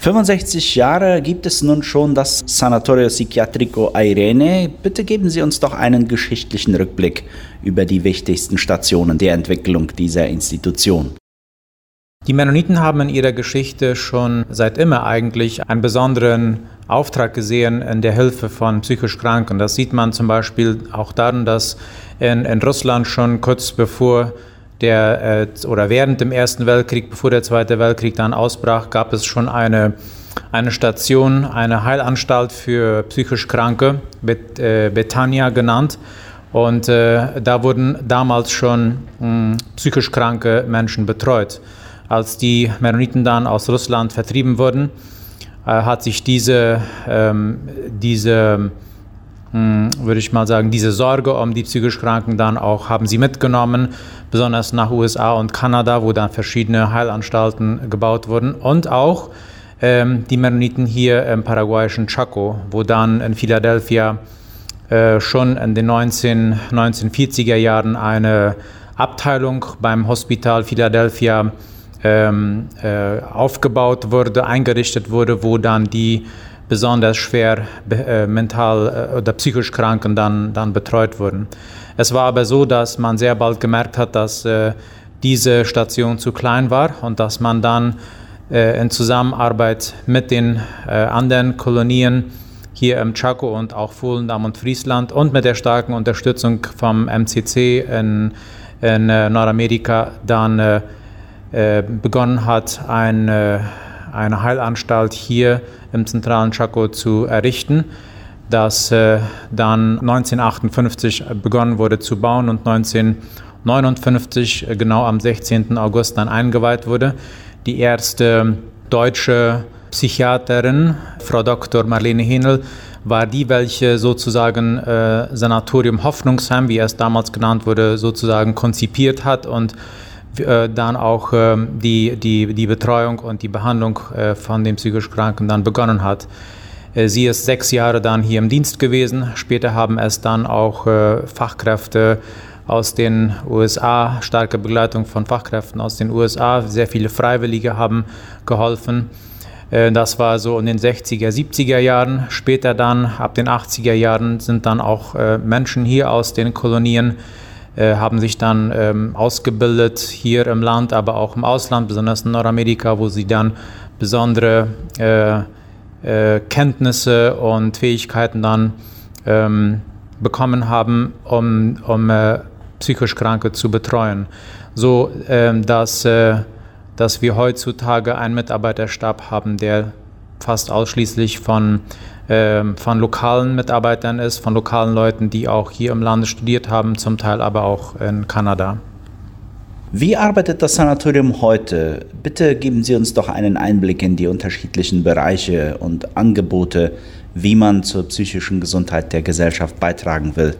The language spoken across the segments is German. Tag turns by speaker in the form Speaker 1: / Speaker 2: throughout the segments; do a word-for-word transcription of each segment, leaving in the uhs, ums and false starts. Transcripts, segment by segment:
Speaker 1: fünfundsechzig Jahre gibt es nun schon das Sanatorio Psiquiatrico Airene. Bitte geben Sie uns doch einen geschichtlichen Rückblick über die wichtigsten Stationen der Entwicklung dieser Institution.
Speaker 2: Die Mennoniten haben in ihrer Geschichte schon seit immer eigentlich einen besonderen Auftrag gesehen in der Hilfe von psychisch Kranken. Das sieht man zum Beispiel auch daran, dass in, in Russland schon kurz bevor der äh, oder während dem Ersten Weltkrieg, bevor der Zweite Weltkrieg dann ausbrach, gab es schon eine, eine Station, eine Heilanstalt für psychisch Kranke, Bet, äh, Betania genannt. Und äh, da wurden damals schon mh, psychisch kranke Menschen betreut. Als die Mennoniten dann aus Russland vertrieben wurden, äh, hat sich diese, ähm, diese mh, würde ich mal sagen, diese Sorge um die psychisch Kranken dann auch, haben sie mitgenommen, besonders nach U S A und Kanada, wo dann verschiedene Heilanstalten gebaut wurden, und auch ähm, die Mennoniten hier im paraguayischen Chaco, wo dann in Philadelphia äh, schon in den neunzehnhundertvierziger Jahren eine Abteilung beim Hospital Philadelphia ähm, äh, aufgebaut wurde, eingerichtet wurde, wo dann die besonders schwer äh, mental äh, oder psychisch Kranken dann, dann betreut wurden. Es war aber so, dass man sehr bald gemerkt hat, dass äh, diese Station zu klein war und dass man dann äh, in Zusammenarbeit mit den äh, anderen Kolonien hier im Chaco und auch Volendam und Friesland und mit der starken Unterstützung vom M C C in, in äh, Nordamerika dann äh, äh, begonnen hat, ein, äh, eine Heilanstalt hier im zentralen Chaco zu errichten, das äh, dann neunzehnhundertachtundfünfzig begonnen wurde zu bauen und neunzehnhundertneunundfünfzig, äh, genau am sechzehnten August, dann eingeweiht wurde. Die erste deutsche Psychiaterin, Frau Doktor Marlene Henel, war die, welche sozusagen äh, Sanatorium Hoffnungsheim, wie es damals genannt wurde, sozusagen konzipiert hat und äh, dann auch äh, die, die, die Betreuung und die Behandlung äh, von den psychisch Kranken dann begonnen hat. Äh, sie ist sechs Jahre dann hier im Dienst gewesen. Später haben es dann auch äh, Fachkräfte aus den U S A, starke Begleitung von Fachkräften aus den U S A, sehr viele Freiwillige haben geholfen. Das war so in den sechziger, siebziger Jahren. Später dann, ab den achtziger Jahren, sind dann auch äh, Menschen hier aus den Kolonien, äh, haben sich dann ähm, ausgebildet, hier im Land, aber auch im Ausland, besonders in Nordamerika, wo sie dann besondere äh, äh, Kenntnisse und Fähigkeiten dann ähm, bekommen haben, um, um äh, psychisch Kranke zu betreuen. So, äh, dass äh, dass wir heutzutage einen Mitarbeiterstab haben, der fast ausschließlich von, äh, von lokalen Mitarbeitern ist, von lokalen Leuten, die auch hier im Lande studiert haben, zum Teil aber auch in Kanada.
Speaker 1: Wie arbeitet das Sanatorium heute? Bitte geben Sie uns doch einen Einblick in die unterschiedlichen Bereiche und Angebote, wie man zur psychischen Gesundheit der Gesellschaft beitragen will.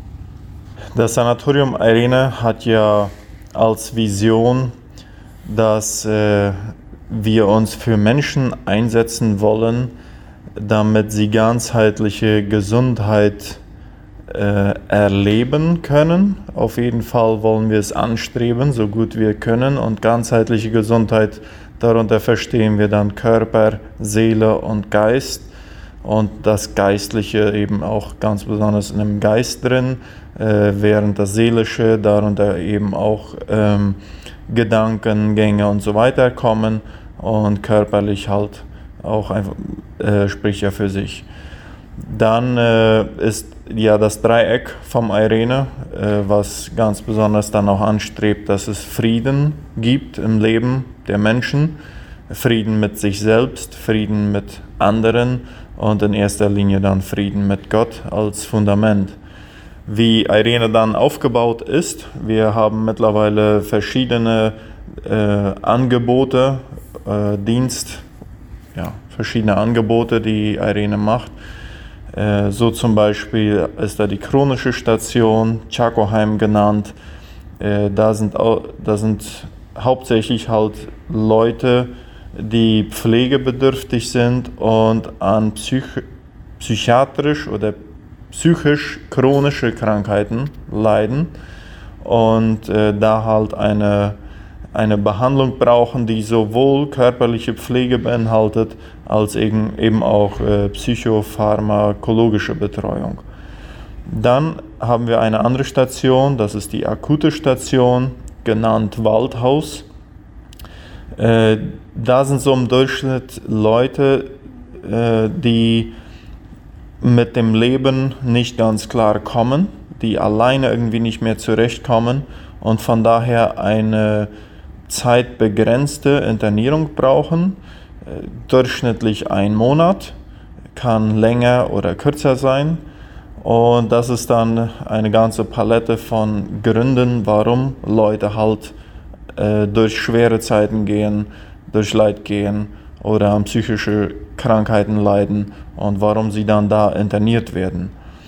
Speaker 3: Das Sanatorium Airene hat ja als Vision, dass äh, wir uns für Menschen einsetzen wollen, damit sie ganzheitliche Gesundheit äh, erleben können. Auf jeden Fall wollen wir es anstreben, so gut wir können. Und ganzheitliche Gesundheit, darunter verstehen wir dann Körper, Seele und Geist. Und das Geistliche eben auch ganz besonders in dem Geist drin, äh, während das Seelische darunter eben auch ähm, Gedankengänge und so weiter kommen und körperlich halt auch einfach, äh, spricht ja für sich. Dann äh, ist ja das Dreieck vom Airene, äh, was ganz besonders dann auch anstrebt, dass es Frieden gibt im Leben der Menschen, Frieden mit sich selbst, Frieden mit anderen und in erster Linie dann Frieden mit Gott als Fundament. Wie Airene dann aufgebaut ist, wir haben mittlerweile verschiedene äh, Angebote, äh, Dienst, ja, verschiedene Angebote, die Airene macht. Äh, so zum Beispiel ist da die chronische Station, Chacoheim genannt. Äh, da sind, da sind hauptsächlich halt Leute, die pflegebedürftig sind und an psych psychiatrisch oder psychisch chronische Krankheiten leiden und äh, da halt eine eine Behandlung brauchen, die sowohl körperliche Pflege beinhaltet, als eben, eben auch äh, psychopharmakologische Betreuung. Dann haben wir eine andere Station, das ist die akute Station, genannt Waldhaus. Äh, da sind so im Durchschnitt Leute, äh, die mit dem Leben nicht ganz klar kommen, die alleine irgendwie nicht mehr zurechtkommen und von daher eine zeitbegrenzte Internierung brauchen, äh, durchschnittlich ein Monat, kann länger oder kürzer sein. Und das ist dann eine ganze Palette von Gründen, warum Leute halt äh, durch schwere Zeiten gehen, durch Leid gehen oder an psychische Krankheiten leiden und warum sie dann da interniert werden.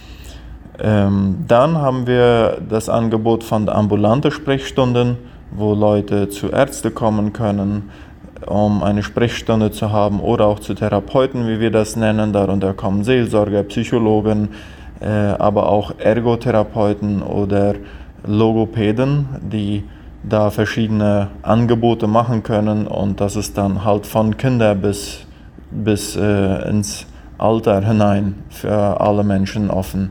Speaker 3: Ähm, dann haben wir das Angebot von ambulanten Sprechstunden, wo Leute zu Ärzten kommen können, um eine Sprechstunde zu haben oder auch zu Therapeuten, wie wir das nennen. Darunter kommen Seelsorger, Psychologen, äh, aber auch Ergotherapeuten oder Logopäden, die da verschiedene Angebote machen können und das ist dann halt von Kindern bis, bis äh, ins Alter hinein für alle Menschen offen.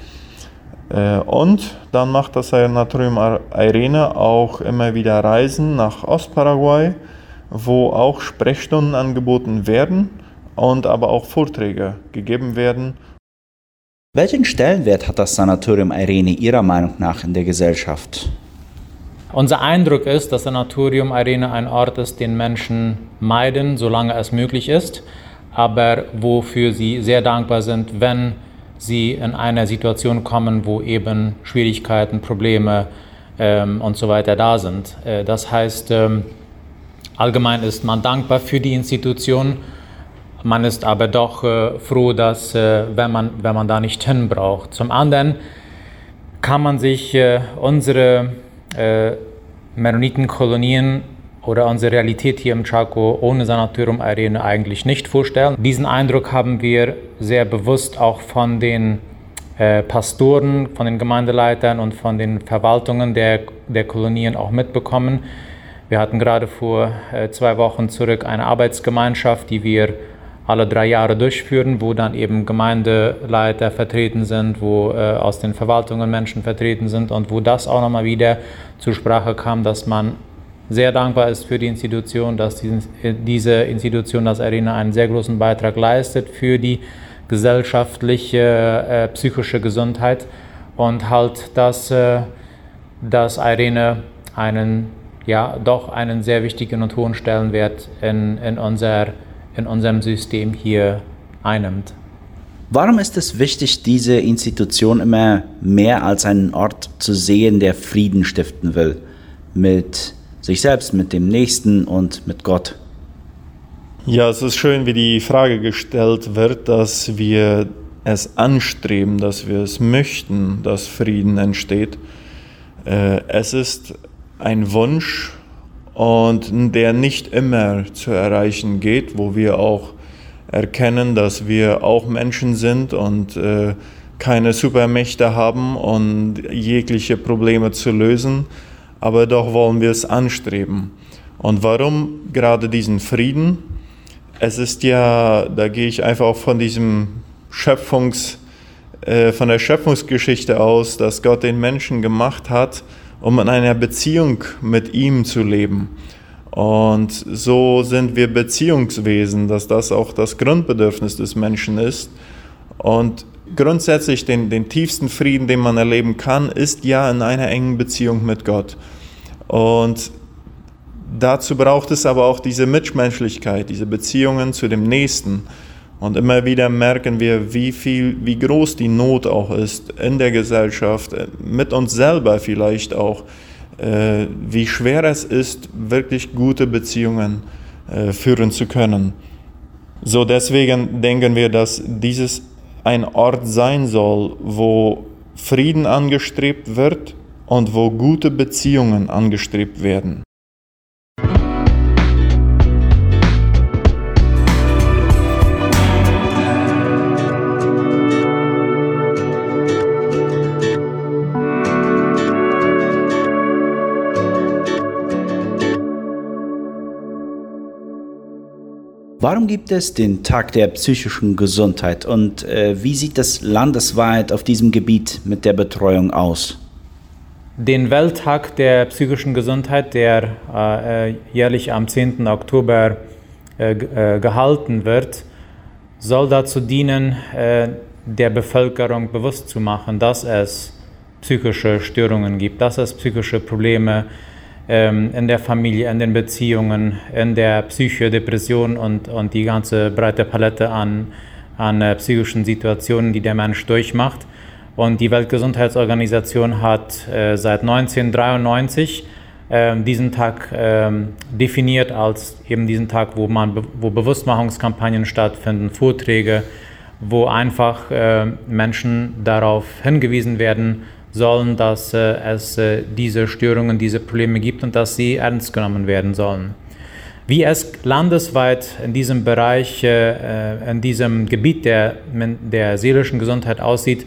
Speaker 3: Äh, und dann macht das Sanatorium Airene auch immer wieder Reisen nach Ostparaguay, wo auch Sprechstunden angeboten werden und aber auch Vorträge gegeben werden.
Speaker 1: Welchen Stellenwert hat das Sanatorium Airene Ihrer Meinung nach in der Gesellschaft?
Speaker 2: Unser Eindruck ist, dass Sanatorium Airene ein Ort ist, den Menschen meiden, solange es möglich ist, aber wofür sie sehr dankbar sind, wenn sie in eine Situation kommen, wo eben Schwierigkeiten, Probleme ähm, und so weiter da sind. Äh, das heißt, ähm, allgemein ist man dankbar für die Institution, man ist aber doch äh, froh, dass, äh, wenn man, wenn man da nicht hin braucht. Zum anderen kann man sich äh, unsere äh, Mennonitenkolonien oder unsere Realität hier im Chaco ohne Sanatorium Airene eigentlich nicht vorstellen. Diesen Eindruck haben wir sehr bewusst auch von den äh, Pastoren, von den Gemeindeleitern und von den Verwaltungen der, der Kolonien auch mitbekommen. Wir hatten gerade vor äh, zwei Wochen zurück eine Arbeitsgemeinschaft, die wir alle drei Jahre durchführen, wo dann eben Gemeindeleiter vertreten sind, wo äh, aus den Verwaltungen Menschen vertreten sind und wo das auch nochmal wieder zur Sprache kam, dass man sehr dankbar ist für die Institution, dass die, diese Institution, das Airene, einen sehr großen Beitrag leistet für die gesellschaftliche, äh, psychische Gesundheit und halt, dass äh, das Airene einen, ja, doch einen sehr wichtigen und hohen Stellenwert in, in, unser, in unserem System hier einnimmt.
Speaker 1: Warum ist es wichtig, diese Institution immer mehr als einen Ort zu sehen, der Frieden stiften will? Mit sich selbst, mit dem Nächsten und mit Gott.
Speaker 3: Ja, es ist schön, wie die Frage gestellt wird, dass wir es anstreben, dass wir es möchten, dass Frieden entsteht. Es ist ein Wunsch, und der nicht immer zu erreichen geht, wo wir auch erkennen, dass wir auch Menschen sind und keine Supermächte haben und jegliche Probleme zu lösen. Aber doch wollen wir es anstreben. Und warum gerade diesen Frieden? Es ist ja, da gehe ich einfach auch von diesem Schöpfungs, äh, von der Schöpfungsgeschichte aus, dass Gott den Menschen gemacht hat, um in einer Beziehung mit ihm zu leben. Und so sind wir Beziehungswesen, dass das auch das Grundbedürfnis des Menschen ist. Und grundsätzlich den, den tiefsten Frieden, den man erleben kann, ist ja in einer engen Beziehung mit Gott. Und dazu braucht es aber auch diese Mitmenschlichkeit, diese Beziehungen zu dem Nächsten. Und immer wieder merken wir, wie viel, wie groß die Not auch ist in der Gesellschaft, mit uns selber vielleicht auch, äh, wie schwer es ist, wirklich gute Beziehungen äh, führen zu können. So deswegen denken wir, dass dieses ein Ort sein soll, wo Frieden angestrebt wird und wo gute Beziehungen angestrebt werden.
Speaker 1: Warum gibt es den Tag der psychischen Gesundheit und äh, wie sieht es landesweit auf diesem Gebiet mit der Betreuung aus?
Speaker 2: Den Welttag der psychischen Gesundheit, der äh, jährlich am zehnten Oktober äh, äh, gehalten wird, soll dazu dienen, äh, der Bevölkerung bewusst zu machen, dass es psychische Störungen gibt, dass es psychische Probleme ähm, in der Familie, in den Beziehungen, in der Psyche, Depression und, und die ganze breite Palette an, an äh, psychischen Situationen, die der Mensch durchmacht. Und die Weltgesundheitsorganisation hat äh, seit neunzehnhundertdreiundneunzig äh, diesen Tag äh, definiert als eben diesen Tag, wo, man, wo Bewusstmachungskampagnen stattfinden, Vorträge, wo einfach äh, Menschen darauf hingewiesen werden sollen, dass äh, es äh, diese Störungen, diese Probleme gibt und dass sie ernst genommen werden sollen. Wie es landesweit in diesem Bereich, äh, in diesem Gebiet der, der seelischen Gesundheit aussieht,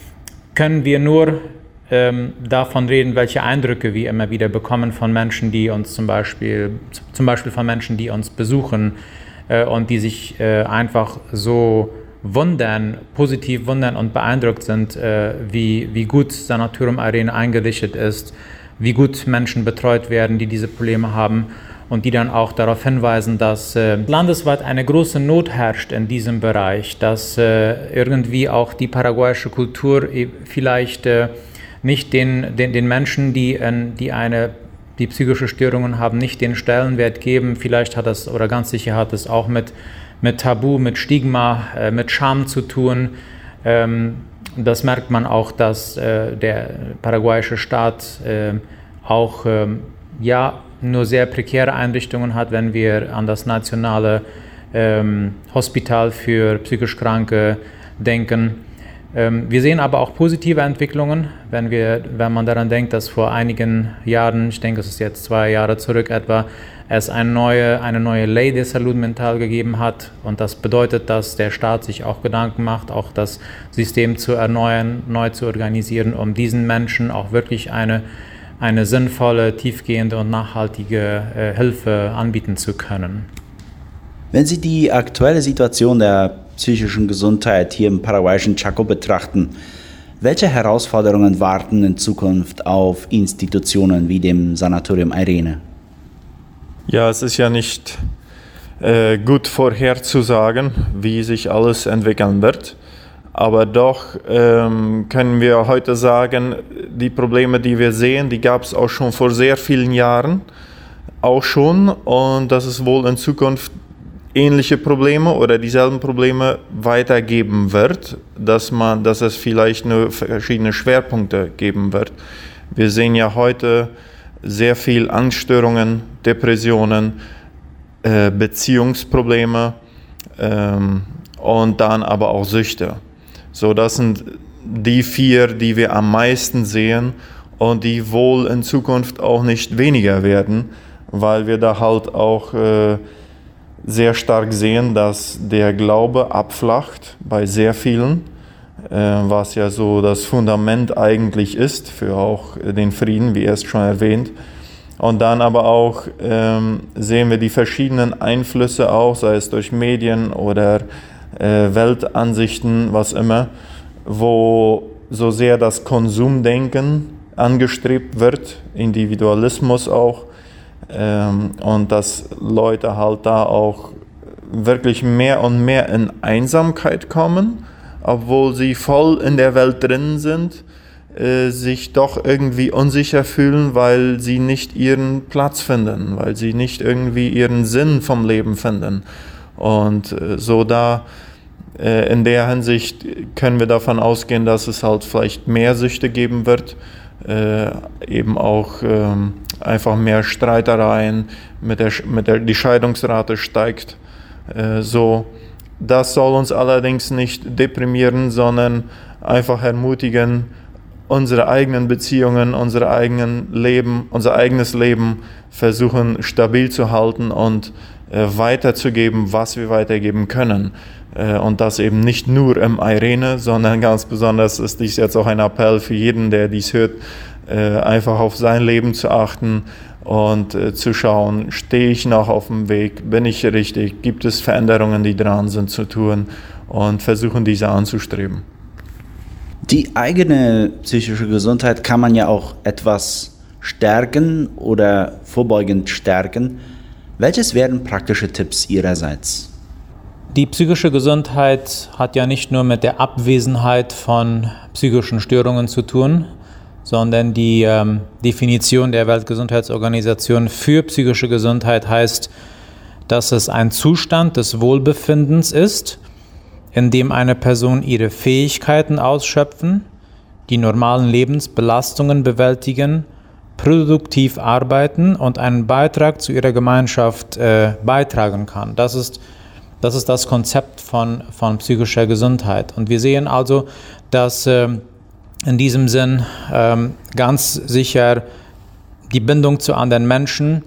Speaker 2: können wir nur ähm, davon reden, welche Eindrücke wir immer wieder bekommen von Menschen, die uns zum Beispiel, zum Beispiel von Menschen, die uns besuchen äh, und die sich äh, einfach so wundern, positiv wundern und beeindruckt sind, äh, wie, wie gut Sanatorium Airene eingerichtet ist, wie gut Menschen betreut werden, die diese Probleme haben und die dann auch darauf hinweisen, dass äh, landesweit eine große Not herrscht in diesem Bereich, dass äh, irgendwie auch die paraguayische Kultur vielleicht äh, nicht den, den, den Menschen, die, äh, die eine die psychische Störungen haben, nicht den Stellenwert geben. Vielleicht hat es, oder ganz sicher hat es auch mit mit Tabu, mit Stigma, äh, mit Scham zu tun. Ähm, das merkt man auch, dass äh, der paraguayische Staat äh, auch ähm, ja, nur sehr prekäre Einrichtungen hat, wenn wir an das nationale ähm, Hospital für psychisch Kranke denken. Ähm, wir sehen aber auch positive Entwicklungen, wenn, wir, wenn man daran denkt, dass vor einigen Jahren, ich denke, es ist jetzt zwei Jahre zurück etwa, es eine neue, eine neue Ley de Salud Mental gegeben hat. Und das bedeutet, dass der Staat sich auch Gedanken macht, auch das System zu erneuern, neu zu organisieren, um diesen Menschen auch wirklich eine, eine sinnvolle, tiefgehende und nachhaltige äh, Hilfe anbieten zu können.
Speaker 1: Wenn Sie die aktuelle Situation der psychischen Gesundheit hier im paraguayischen Chaco betrachten, welche Herausforderungen warten in Zukunft auf Institutionen wie dem Sanatorium Airene?
Speaker 3: Ja, es ist ja nicht äh, gut vorherzusagen, wie sich alles entwickeln wird. Aber doch ähm, können wir heute sagen, die Probleme, die wir sehen, die gab es auch schon vor sehr vielen Jahren, auch schon. Und dass es wohl in Zukunft ähnliche Probleme oder dieselben Probleme weitergeben wird, dass man, dass es vielleicht nur verschiedene Schwerpunkte geben wird. Wir sehen ja heute sehr viel Angststörungen, Depressionen, äh, Beziehungsprobleme ähm, und dann aber auch Süchte. So, das sind die vier, die wir am meisten sehen und die wohl in Zukunft auch nicht weniger werden, weil wir da halt auch äh, sehr stark sehen, dass der Glaube abflacht bei sehr vielen, äh, was ja so das Fundament eigentlich ist für auch den Frieden, wie erst schon erwähnt. Und dann aber auch ähm, sehen wir die verschiedenen Einflüsse auch, sei es durch Medien oder äh, Weltansichten, was immer, wo so sehr das Konsumdenken angestrebt wird, Individualismus auch, ähm, und dass Leute halt da auch wirklich mehr und mehr in Einsamkeit kommen, obwohl sie voll in der Welt drin sind, äh, sich doch irgendwie unsicher fühlen, weil sie nicht ihren Platz finden, weil sie nicht irgendwie ihren Sinn vom Leben finden. Und äh, so da äh, in der Hinsicht können wir davon ausgehen, dass es halt vielleicht mehr Süchte geben wird, äh, eben auch äh, einfach mehr Streitereien, mit der, mit der, die Scheidungsrate steigt. Äh, so, das soll uns allerdings nicht deprimieren, sondern einfach ermutigen, unsere eigenen Beziehungen, unsere eigenen Leben, unser eigenes Leben versuchen stabil zu halten und äh, weiterzugeben, was wir weitergeben können. Äh, und das eben nicht nur im Airene, sondern ganz besonders ist dies jetzt auch ein Appell für jeden, der dies hört, äh, einfach auf sein Leben zu achten, und äh, zu schauen, stehe ich noch auf dem Weg, bin ich richtig, gibt es Veränderungen, die dran sind zu tun und versuchen diese anzustreben.
Speaker 1: Die eigene psychische Gesundheit kann man ja auch etwas stärken oder vorbeugend stärken. Welches wären praktische Tipps Ihrerseits?
Speaker 2: Die psychische Gesundheit hat ja nicht nur mit der Abwesenheit von psychischen Störungen zu tun, sondern die ähm, Definition der Weltgesundheitsorganisation für psychische Gesundheit heißt, dass es ein Zustand des Wohlbefindens ist, in dem eine Person ihre Fähigkeiten ausschöpfen, die normalen Lebensbelastungen bewältigen, produktiv arbeiten und einen Beitrag zu ihrer Gemeinschaft äh, beitragen kann. Das ist, das ist das Konzept von, von psychischer Gesundheit. Und wir sehen also, dass äh, in diesem Sinn äh, ganz sicher die Bindung zu anderen Menschen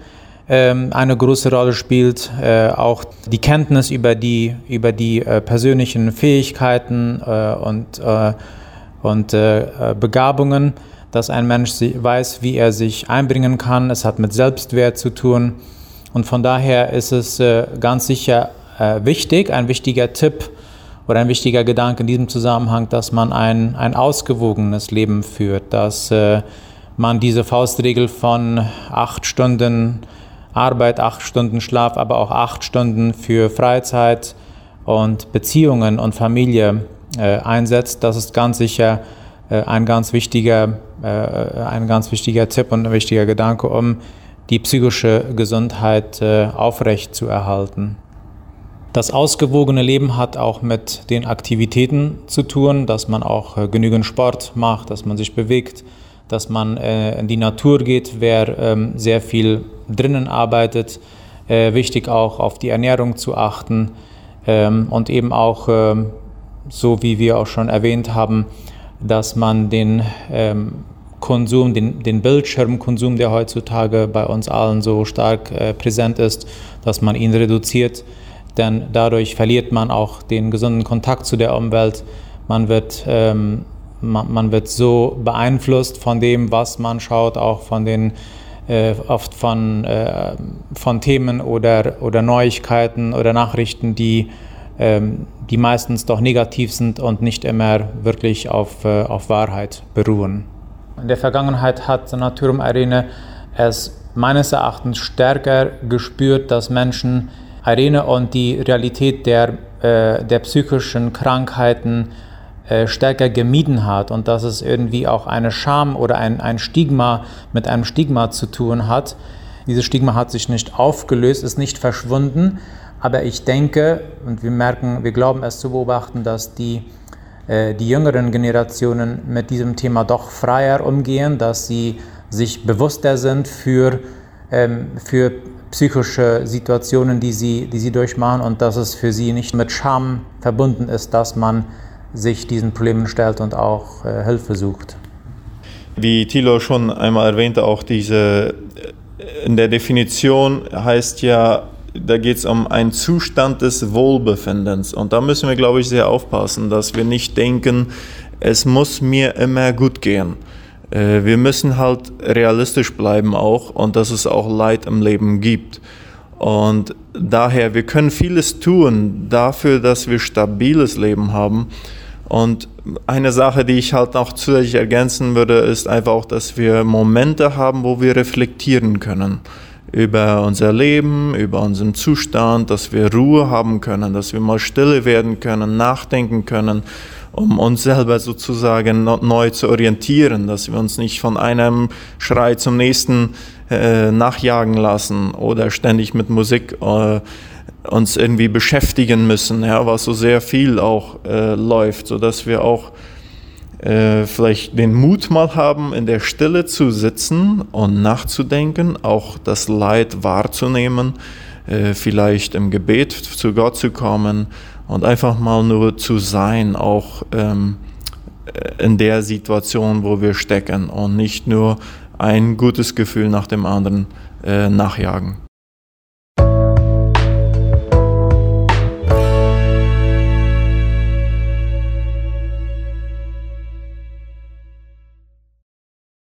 Speaker 2: eine große Rolle spielt, äh, auch die Kenntnis über die, über die äh, persönlichen Fähigkeiten äh, und, äh, und äh, Begabungen, dass ein Mensch weiß, wie er sich einbringen kann. Es hat mit Selbstwert zu tun. Und von daher ist es äh, ganz sicher äh, wichtig, ein wichtiger Tipp oder ein wichtiger Gedanke in diesem Zusammenhang, dass man ein, ein ausgewogenes Leben führt, dass äh, man diese Faustregel von acht Stunden Arbeit, acht Stunden Schlaf, aber auch acht Stunden für Freizeit und Beziehungen und Familie äh, einsetzt. Das ist ganz sicher äh, ein ganz wichtiger, äh, ein ganz wichtiger Tipp und ein wichtiger Gedanke, um die psychische Gesundheit äh, aufrecht zu erhalten. Das ausgewogene Leben hat auch mit den Aktivitäten zu tun, dass man auch äh, genügend Sport macht, dass man sich bewegt, dass man äh, in die Natur geht, wer ähm, sehr viel drinnen arbeitet. Äh, wichtig auch auf die Ernährung zu achten ähm, und eben auch, ähm, so wie wir auch schon erwähnt haben, dass man den ähm, Konsum, den, den Bildschirmkonsum, der heutzutage bei uns allen so stark äh, präsent ist, dass man ihn reduziert, denn dadurch verliert man auch den gesunden Kontakt zu der Umwelt. Man wird ähm, Man, man wird so beeinflusst von dem, was man schaut, auch von den äh, oft von, äh, von Themen oder, oder Neuigkeiten oder Nachrichten, die, ähm, die meistens doch negativ sind und nicht immer wirklich auf, äh, auf Wahrheit beruhen. In der Vergangenheit hat Sanatorum Irene es meines Erachtens stärker gespürt, dass Menschen Irene und die Realität der, äh, der psychischen Krankheiten stärker gemieden hat und dass es irgendwie auch eine Scham oder ein, ein Stigma mit einem Stigma zu tun hat. Dieses Stigma hat sich nicht aufgelöst, ist nicht verschwunden, aber ich denke und wir merken, wir glauben es zu beobachten, dass die, äh, die jüngeren Generationen mit diesem Thema doch freier umgehen, dass sie sich bewusster sind für, ähm, für psychische Situationen, die sie, die sie durchmachen und dass es für sie nicht mit Scham verbunden ist, dass man sich diesen Problemen stellt und auch äh, Hilfe sucht.
Speaker 3: Wie Thilo schon einmal erwähnte, auch diese, in der Definition heißt ja, da geht es um einen Zustand des Wohlbefindens. Und da müssen wir, glaube ich, sehr aufpassen, dass wir nicht denken, es muss mir immer gut gehen. Äh, wir müssen halt realistisch bleiben auch und dass es auch Leid im Leben gibt. Und daher, wir können vieles tun dafür, dass wir stabiles Leben haben. Und eine Sache, die ich halt noch zusätzlich ergänzen würde, ist einfach auch, dass wir Momente haben, wo wir reflektieren können über unser Leben, über unseren Zustand, dass wir Ruhe haben können, dass wir mal stille werden können, nachdenken können, um uns selber sozusagen neu zu orientieren, dass wir uns nicht von einem Schrei zum nächsten äh, nachjagen lassen oder ständig mit Musik äh, uns irgendwie beschäftigen müssen, ja, was so sehr viel auch äh, läuft, sodass wir auch äh, vielleicht den Mut mal haben, in der Stille zu sitzen und nachzudenken, auch das Leid wahrzunehmen, äh, vielleicht im Gebet zu Gott zu kommen und einfach mal nur zu sein, auch ähm, in der Situation, wo wir stecken und nicht nur ein gutes Gefühl nach dem anderen äh, nachjagen.